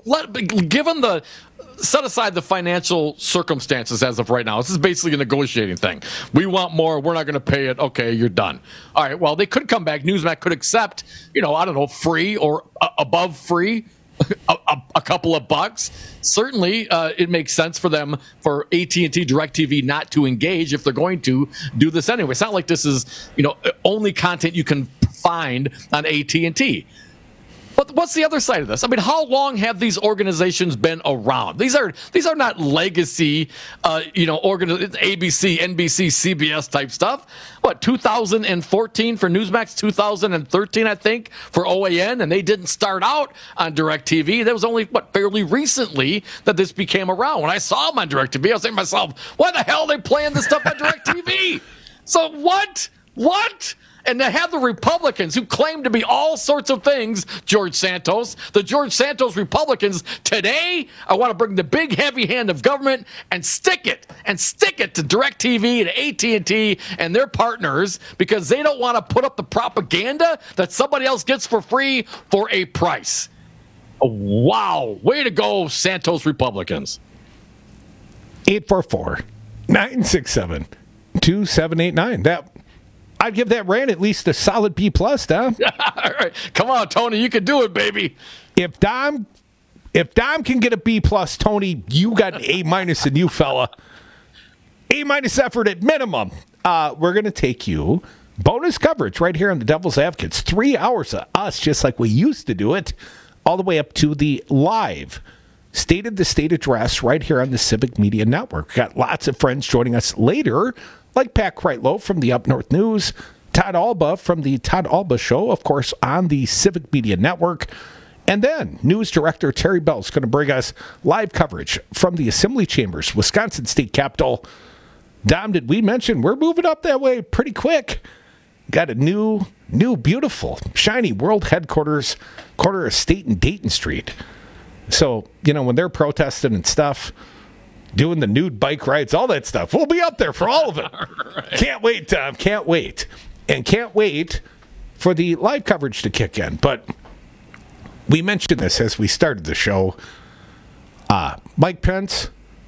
set aside the financial circumstances as of right now. This is basically a negotiating thing. We want more. We're not going to pay it. Okay, you're done. All right. Well, they could come back. Newsmax could accept, free or above free. A couple of bucks. Certainly, it makes sense for them, for AT&T, DirecTV, not to engage if they're going to do this anyway. It's not like this is, only content you can find on AT&T. But what's the other side of this? I mean, how long have these organizations been around? These are not legacy, ABC, NBC, CBS type stuff. 2014 for Newsmax, 2013, I think, for OAN, and they didn't start out on DirecTV. That was only, fairly recently that this became around. When I saw them on DirecTV, I was saying to myself, why the hell are they playing this stuff on DirecTV? So what? And to have the Republicans who claim to be all sorts of things, the George Santos Republicans, today, I want to bring the big heavy hand of government and stick it to DirecTV and AT&T and their partners, because they don't want to put up the propaganda that somebody else gets for free for a price. Wow. Way to go, Santos Republicans. 844-967-2789. I'd give that rant at least a solid B+, Dom. All right. Come on, Tony. You can do it, baby. If Dom can get a B+, Tony, you got an A- in you, fella. A- effort at minimum. We're going to take you bonus coverage right here on the Devil's Advocates. 3 hours of us, just like we used to do it, all the way up to the live State of the State address right here on the Civic Media Network. We've got lots of friends joining us later, like Pat Kreitlow from the Up North News, Todd Alba from the Todd Alba Show, of course, on the Civic Media Network. And then News Director Terry Bell is going to bring us live coverage from the Assembly Chambers, Wisconsin State Capitol. Dom, did we mention we're moving up that way pretty quick? Got a new, beautiful, shiny world headquarters, corner of State and Dayton Street. So, when they're protesting and stuff, doing the nude bike rides, all that stuff, we'll be up there for all of it. Right. Can't wait, Tom. Can't wait. And can't wait for the live coverage to kick in. But we mentioned this as we started the show. Mike Pence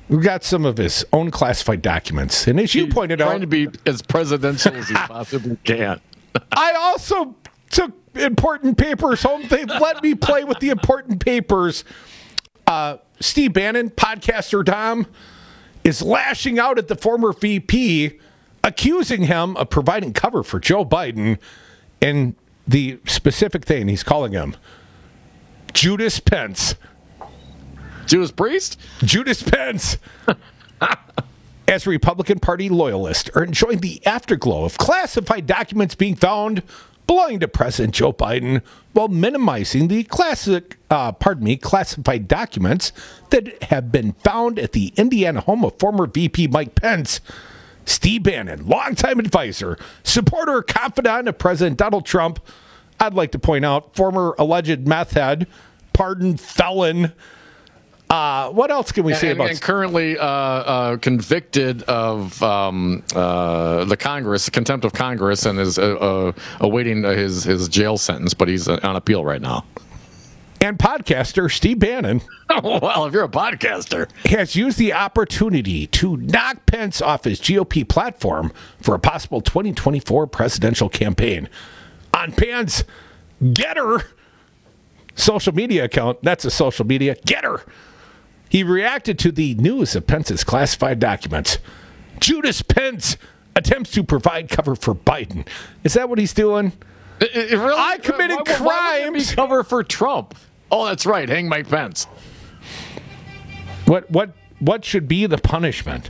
We got some of his own classified documents. And as you pointed out, trying to be as presidential as he possibly can. I also took important papers home. They let me play with the important papers. Steve Bannon, podcaster Dom, is lashing out at the former VP, accusing him of providing cover for Joe Biden. And the specific thing, he's calling him Judas Pence. Judas Priest? Judas Pence. As Republican Party loyalists are enjoying the afterglow of classified documents being found belonging to President Joe Biden while minimizing the classified documents that have been found at the Indiana home of former VP Mike Pence. Steve Bannon, longtime advisor, supporter, confidant of President Donald Trump. I'd like to point out, former alleged meth head, pardoned felon. What else can we say about? And currently convicted of the Congress, the contempt of Congress, and is awaiting his jail sentence, but he's on appeal right now. And podcaster Steve Bannon. Well, if you're a podcaster, has used the opportunity to knock Pence off his GOP platform for a possible 2024 presidential campaign. On Pence Getter social media account, that's a social media Getter, he reacted to the news of Pence's classified documents. Judas Pence attempts to provide cover for Biden. Is that what he's doing? Really? I committed crimes. Why would it be cover for Trump? Oh, that's right. Hang Mike Pence. What should be the punishment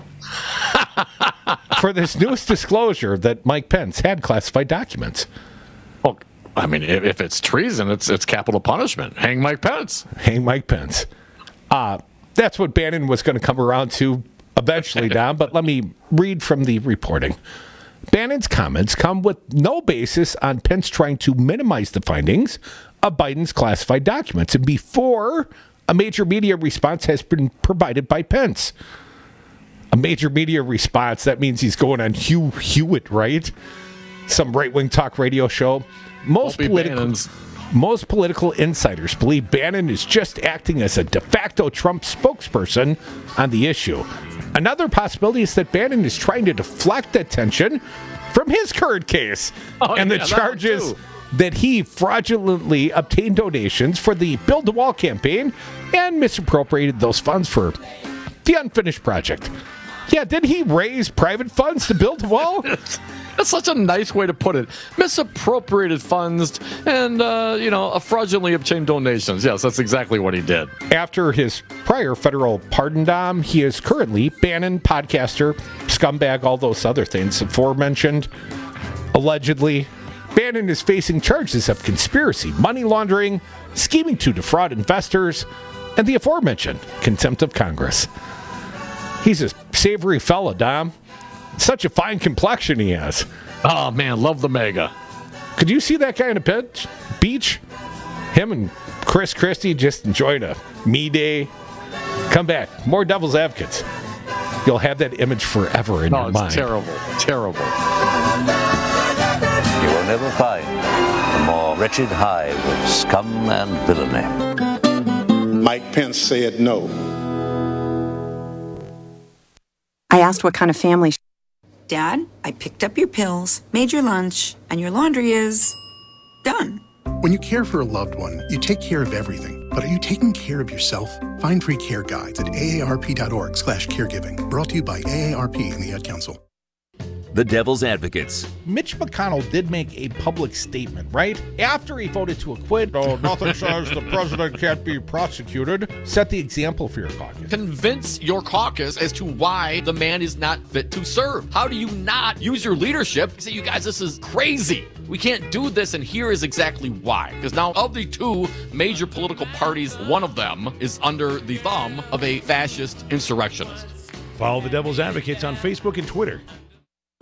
for this newest disclosure that Mike Pence had classified documents? Well, I mean, if it's treason, it's capital punishment. Hang Mike Pence. Hang Mike Pence. That's what Bannon was going to come around to eventually, Don, but let me read from the reporting. Bannon's comments come with no basis on Pence trying to minimize the findings of Biden's classified documents, and before a major media response has been provided by Pence. A major media response, that means he's going on Hugh Hewitt, right? Some right-wing talk radio show. Most political insiders believe Bannon is just acting as a de facto Trump spokesperson on the issue. Another possibility is that Bannon is trying to deflect attention from his current case and the charges that he fraudulently obtained donations for the Build the Wall campaign and misappropriated those funds for the unfinished project. Yeah, did he raise private funds to build the wall? That's such a nice way to put it. Misappropriated funds and, fraudulently obtained donations. Yes, that's exactly what he did. After his prior federal pardon, Dom, he is currently Bannon, podcaster, scumbag, all those other things aforementioned. Allegedly, Bannon is facing charges of conspiracy, money laundering, scheming to defraud investors, and the aforementioned contempt of Congress. He's a savory fella, Dom. Such a fine complexion he has. Oh, man, love the mega. Could you see that guy on a beach? Him and Chris Christie just enjoying a me day. Come back. More Devil's Advocates. You'll have that image forever in your mind. Terrible. Terrible. You will never find a more wretched hive of scum and villainy. Mike Pence said no. I asked what kind of family. Dad, I picked up your pills, made your lunch, and your laundry is done. When you care for a loved one, you take care of everything. But are you taking care of yourself? Find free care guides at aarp.org/caregiving. Brought to you by AARP and the Ad Council. The Devil's Advocates. Mitch McConnell did make a public statement, right? After he voted to acquit, nothing says the president can't be prosecuted. Set the example for your caucus. Convince your caucus as to why the man is not fit to serve. How do you not use your leadership and say, you guys, this is crazy. We can't do this, and here is exactly why. Because now, of the two major political parties, one of them is under the thumb of a fascist insurrectionist. Follow the Devil's Advocates on Facebook and Twitter.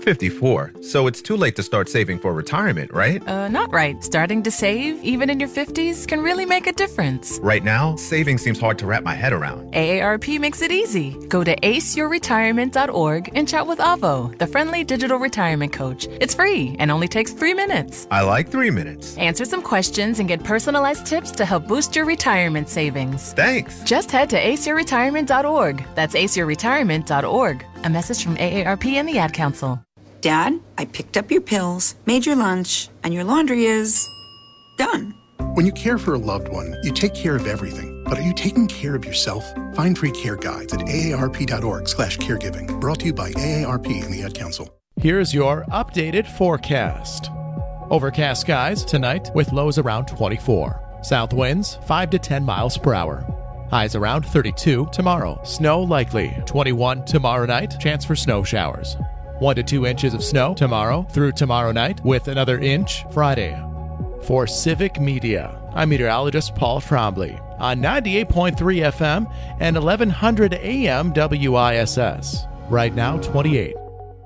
54. So it's too late to start saving for retirement, right? Not right. Starting to save, even in your 50s, can really make a difference. Right now, saving seems hard to wrap my head around. AARP makes it easy. Go to aceyourretirement.org and chat with Avo, the friendly digital retirement coach. It's free and only takes 3 minutes. I like 3 minutes. Answer some questions and get personalized tips to help boost your retirement savings. Thanks. Just head to aceyourretirement.org. That's aceyourretirement.org. A message from AARP and the Ad Council. Dad, I picked up your pills, made your lunch, and your laundry is done. When you care for a loved one, you take care of everything. But are you taking care of yourself? Find free care guides at aarp.org/caregiving. Brought to you by AARP and the Ad Council. Here's your updated forecast. Overcast skies tonight with lows around 24. South winds 5 to 10 miles per hour. Highs around 32 tomorrow. Snow likely. 21 tomorrow night. Chance for snow showers. 1 to 2 inches of snow tomorrow through tomorrow night with another inch Friday. For Civic Media, I'm meteorologist Paul Trombley on 98.3 FM and 1100 AM WISS. Right now, 28.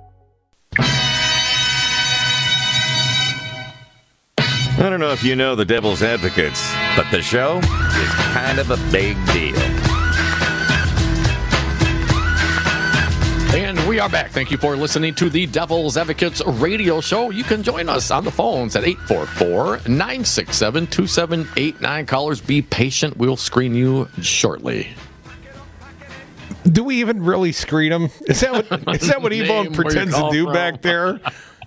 I don't know if you know the Devil's Advocates, but the show is kind of a big deal. And we are back. Thank you for listening to the Devil's Advocates radio show. You can join us on the phones at 844-967-2789. Callers, be patient. We'll screen you shortly. Do we even really screen them? Is that what Evo pretends to do back there?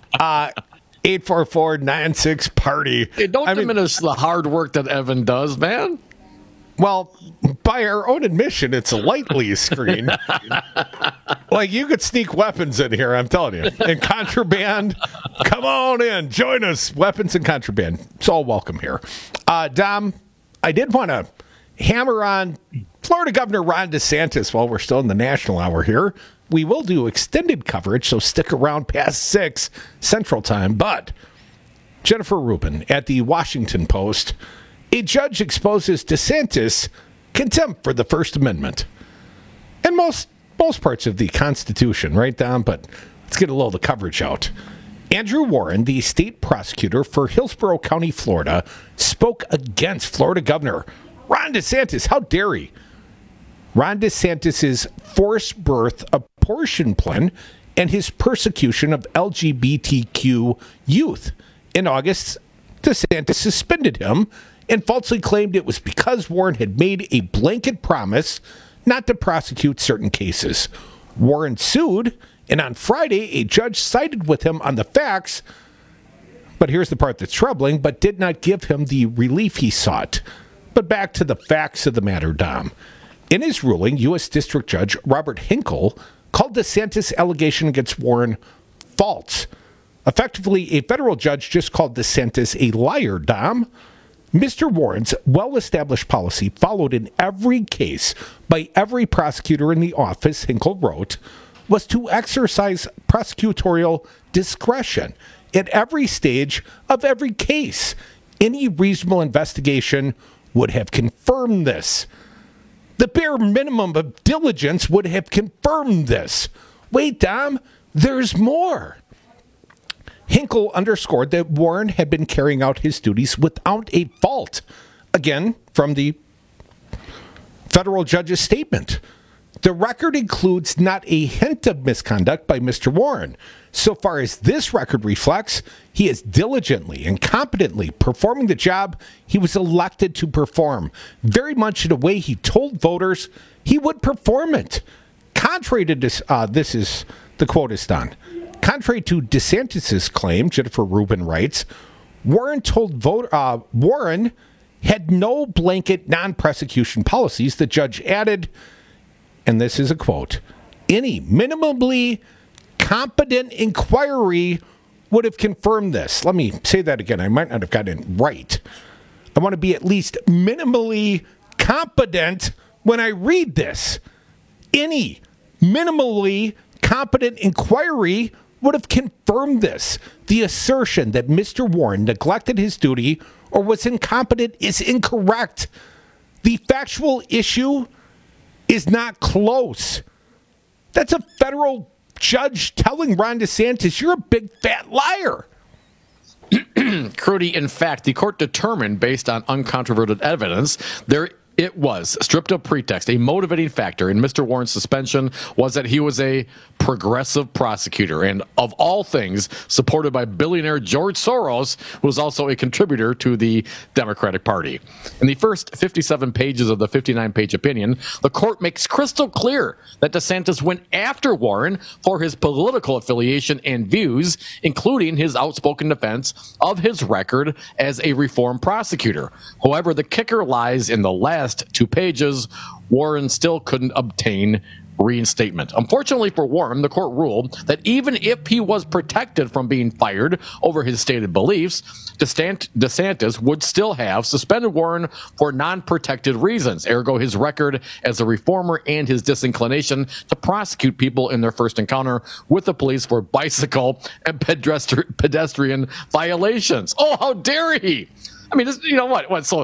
844-96-PARTY. Hey, don't diminish the hard work that Evan does, man. Well, by our own admission, it's lightly screened. Like, you could sneak weapons in here, I'm telling you. And contraband, come on in. Join us. Weapons and contraband. It's all welcome here. Dom, I did want to hammer on Florida Governor Ron DeSantis while we're still in the national hour here. We will do extended coverage, so stick around past 6 Central Time. But Jennifer Rubin at the Washington Post, a judge exposes DeSantis contempt for the First Amendment and most parts of the Constitution, right, Dom? But let's get a little of the coverage out. Andrew Warren, the state prosecutor for Hillsborough County, Florida, spoke against Florida Governor Ron DeSantis. How dare he? Ron DeSantis' forced birth abortion plan and his persecution of LGBTQ youth. In August, DeSantis suspended him and falsely claimed it was because Warren had made a blanket promise not to prosecute certain cases. Warren sued, and on Friday, a judge sided with him on the facts, but here's the part that's troubling, but did not give him the relief he sought. But back to the facts of the matter, Dom. In his ruling, U.S. District Judge Robert Hinkle called DeSantis' allegation against Warren false. Effectively, a federal judge just called DeSantis a liar, Dom. Mr. Warren's well-established policy, followed in every case by every prosecutor in the office, Hinkle wrote, was to exercise prosecutorial discretion at every stage of every case. Any reasonable investigation would have confirmed this. The bare minimum of diligence would have confirmed this. Wait, Dom, there's more. Hinkle underscored that Warren had been carrying out his duties without a fault. Again, from the federal judge's statement. The record includes not a hint of misconduct by Mr. Warren. So far as this record reflects, he is diligently and competently performing the job he was elected to perform, very much in a way he told voters he would perform it. Contrary to this, this is the quote is done. Contrary to DeSantis' claim, Jennifer Rubin writes, Warren had no blanket non-prosecution policies. The judge added, and this is a quote, any minimally competent inquiry would have confirmed this. Let me say that again. I might not have gotten it right. I want to be at least minimally competent when I read this. Any minimally competent inquiry would have confirmed this. The assertion that Mr. Warren neglected his duty or was incompetent is incorrect. The factual issue is not close. That's a federal judge telling Ron DeSantis, you're a big fat liar. Crudy, in fact, the court determined, based on uncontroverted evidence, it was stripped of pretext. A motivating factor in Mr. Warren's suspension was that he was a progressive prosecutor and, of all things, supported by billionaire George Soros, who was also a contributor to the Democratic Party. In the first 57 pages of the 59-page opinion, the court makes crystal clear that DeSantis went after Warren for his political affiliation and views, including his outspoken defense of his record as a reform prosecutor. However, the kicker lies in the last 2 pages. Warren still couldn't obtain reinstatement. Unfortunately for Warren, the court ruled that even if he was protected from being fired over his stated beliefs, DeSantis would still have suspended Warren for non-protected reasons, ergo his record as a reformer and his disinclination to prosecute people in their first encounter with the police for bicycle and pedestrian violations. Oh, how dare he! I mean, you know what? So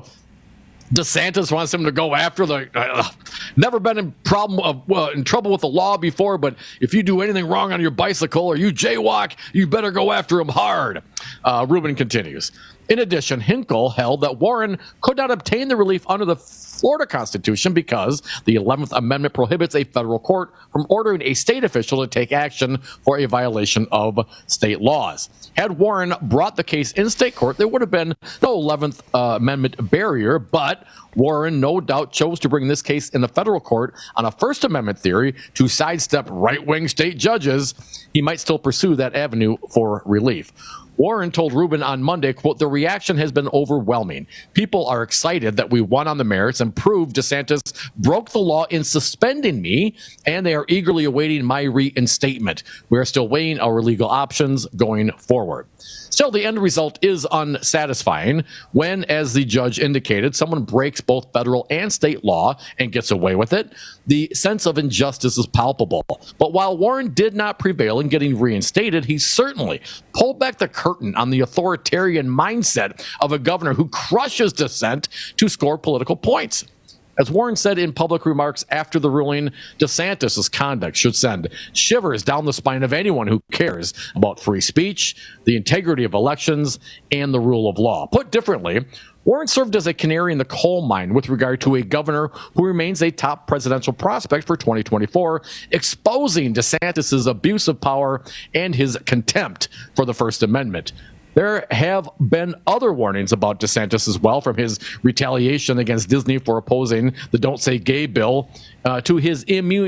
DeSantis wants him to go after the never been in trouble with the law before, but if you do anything wrong on your bicycle or you jaywalk, you better go after him hard. Rubin continues. In addition, Hinkle held that Warren could not obtain the relief under the Florida Constitution because the 11th Amendment prohibits a federal court from ordering a state official to take action for a violation of state laws. Had Warren brought the case in state court, there would have been no 11th Amendment barrier, but Warren no doubt chose to bring this case in the federal court on a First Amendment theory to sidestep right-wing state judges. He might still pursue that avenue for relief. Warren told Rubin on Monday, quote, "The reaction has been overwhelming. People are excited that we won on the merits and proved DeSantis broke the law in suspending me, and they are eagerly awaiting my reinstatement. We are still weighing our legal options going forward." Still, the end result is unsatisfying when, as the judge indicated, someone breaks both federal and state law and gets away with it. The sense of injustice is palpable. But while Warren did not prevail in getting reinstated, he certainly pulled back the curtain on the authoritarian mindset of a governor who crushes dissent to score political points. As Warren said in public remarks after the ruling, DeSantis' conduct should send shivers down the spine of anyone who cares about free speech, the integrity of elections, and the rule of law. Put differently, Warren served as a canary in the coal mine with regard to a governor who remains a top presidential prospect for 2024, exposing DeSantis' abuse of power and his contempt for the First Amendment. There have been other warnings about DeSantis as well, from his retaliation against Disney for opposing the Don't Say Gay bill to his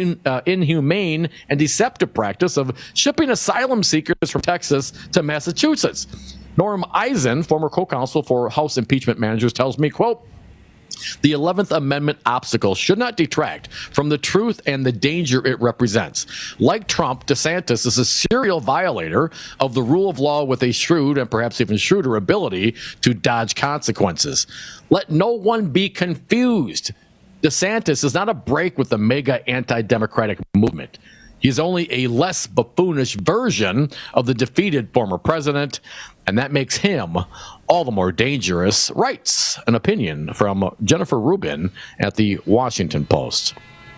inhumane and deceptive practice of shipping asylum seekers from Texas to Massachusetts. Norm Eisen, former co-counsel for House impeachment managers, tells me, quote, "The 11th Amendment obstacle should not detract from the truth and the danger it represents. Like Trump, DeSantis is a serial violator of the rule of law with a shrewd and perhaps even shrewder ability to dodge consequences. Let no one be confused. DeSantis is not a break with the mega anti-democratic movement. He's only a less buffoonish version of the defeated former president, and that makes him all the more dangerous," writes an opinion from Jennifer Rubin at the Washington Post.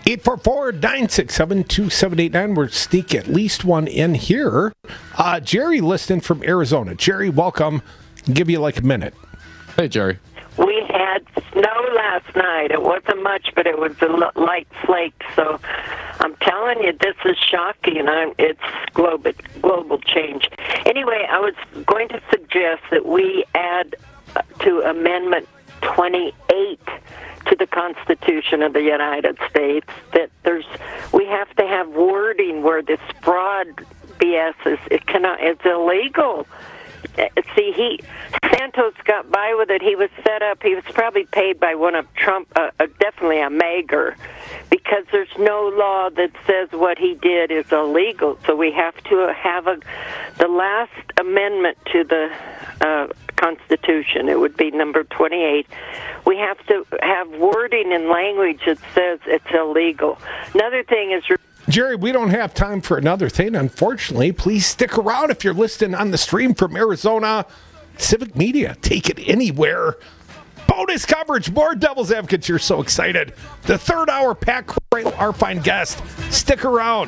844-967-2789. We're sneak at least one in here. Jerry listening from Arizona. Jerry, welcome. I'll give you like a minute. Hey, Jerry. We had snow last night. It wasn't much, but it was a light flake. So I'm telling you, this is shocking. It's global change. Anyway, I was going to suggest that we add to Amendment 28 to the Constitution of the United States that we have to have wording where this fraud BS it's illegal. See, Santos got by with it. He was set up. He was probably paid by one of Trump, definitely a mayor, because there's no law that says what he did is illegal. So we have to have the last amendment to the Constitution. It would be number 28. We have to have wording and language that says it's illegal. Another thing is, Jerry, we don't have time for another thing, unfortunately. Please stick around if you're listening on the stream from Arizona. Civic Media, take it anywhere. bonus coverage, more Devil's Advocates. You're so excited. The third hour, Pat Coy, our fine guest. Stick around.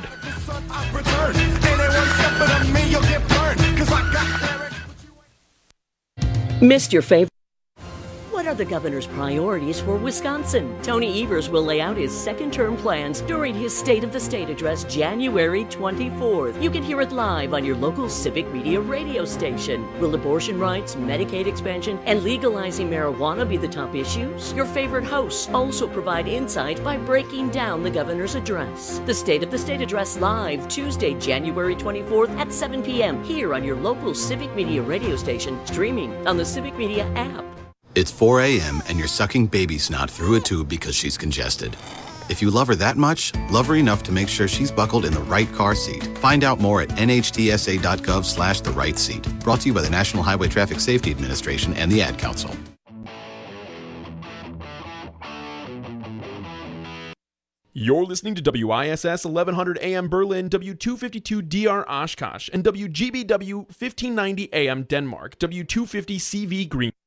Missed your favorite? What are the governor's priorities for Wisconsin? Tony Evers will lay out his second-term plans during his State of the State address January 24th. You can hear it live on your local Civic Media radio station. Will abortion rights, Medicaid expansion, and legalizing marijuana be the top issues? Your favorite hosts also provide insight by breaking down the governor's address. The State of the State address live Tuesday, January 24th at 7 p.m. here on your local Civic Media radio station, streaming on the Civic Media app. It's 4 a.m. and you're sucking baby snot through a tube because she's congested. If you love her that much, love her enough to make sure she's buckled in the right car seat. Find out more at nhtsa.gov/the right seat. Brought to you by the National Highway Traffic Safety Administration and the Ad Council. You're listening to WISS 1100 AM Berlin, W252 DR Oshkosh, and WGBW 1590 AM Denmark, W250 CV Green.